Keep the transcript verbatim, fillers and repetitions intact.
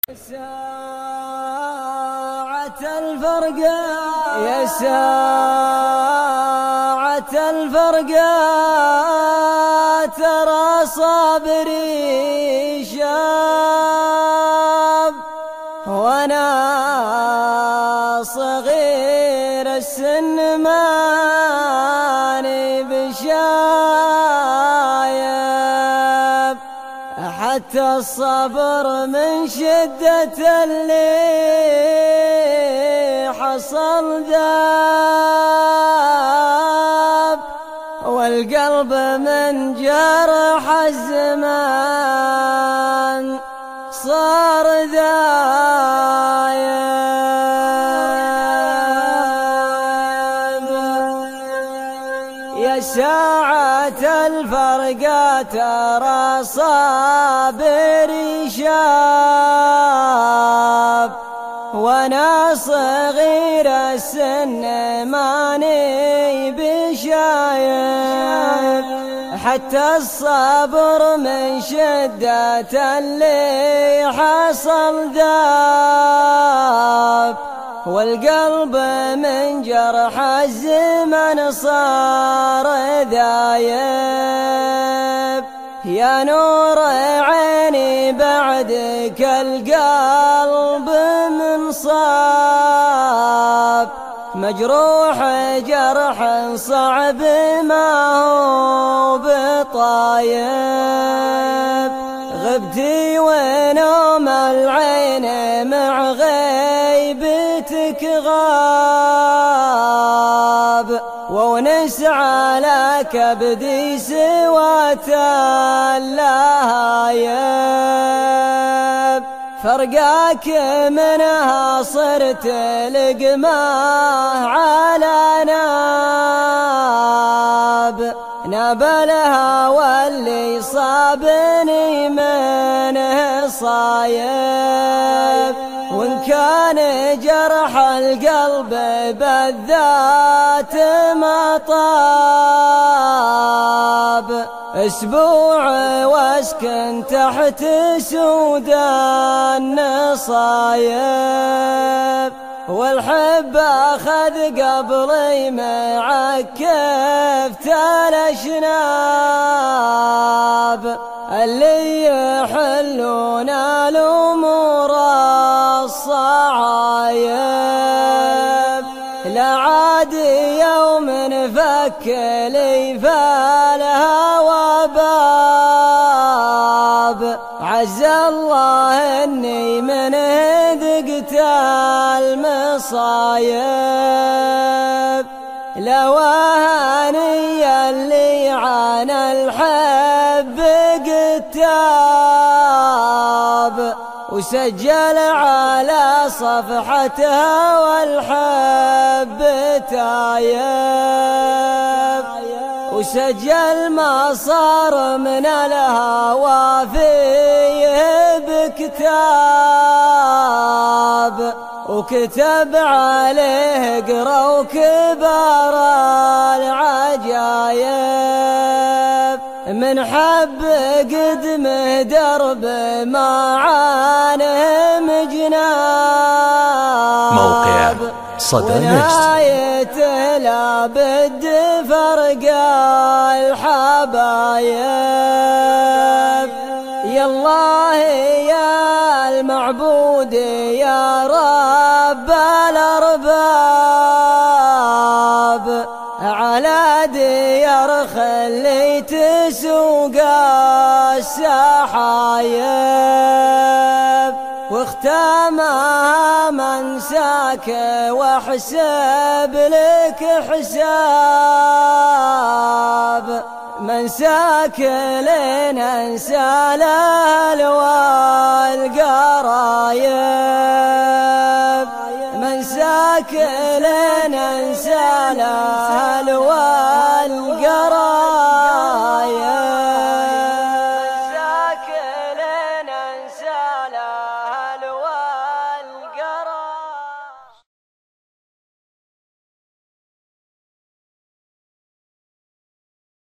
ساعة الفرقة يا ساعة الفرقة ترى صابري شاب وانا صغير السن ماني بشايب حتى الصبر من شدة اللي حصل ذاب والقلب من جرح الزمان صار ذايب. يا ساعة الفرقة ترى صابري شاب وانا صغير السن ماني بشايب حتى الصبر من شدة اللي حصل ذاب والقلب من جرح الزمن صار ذايب. يا نور عيني بعدك القلب من صاب مجروح جرح صعب ما هو بطايب غبتي ونوم العين مع غيبتك غاب ونس على كبدي سوات اللهايب فرقاك منها صرت لقماه على ناب ناب الهوى اللي صابني منه صايب وإن كان جرح القلب بالذات ما طاب اسبوع واسكن تحت سود النصايب والحب اخذ قبلي معكفت الاشناب اللي يحلون الامور الصعايب لا عاد يوم فك لي فالهوى باب عز الله اني من ذقت المصايب لو هاني اللي عانى الحب قتاب وسجل على صفحتها والحب تايب وسجل ما صار من الهوى فيه بكتاب وكتب عليه قرأوا كبار العجايب من حب قدمه درب ما عانه جناب موقع صدى نجد ونهايته لا بد فرق الحبايب. يا الله يا المعبود يا رب الأرباب على ديار خليت سوق السحايب واختامها منساك واحسب لك حساب منساك لين انسى الالوان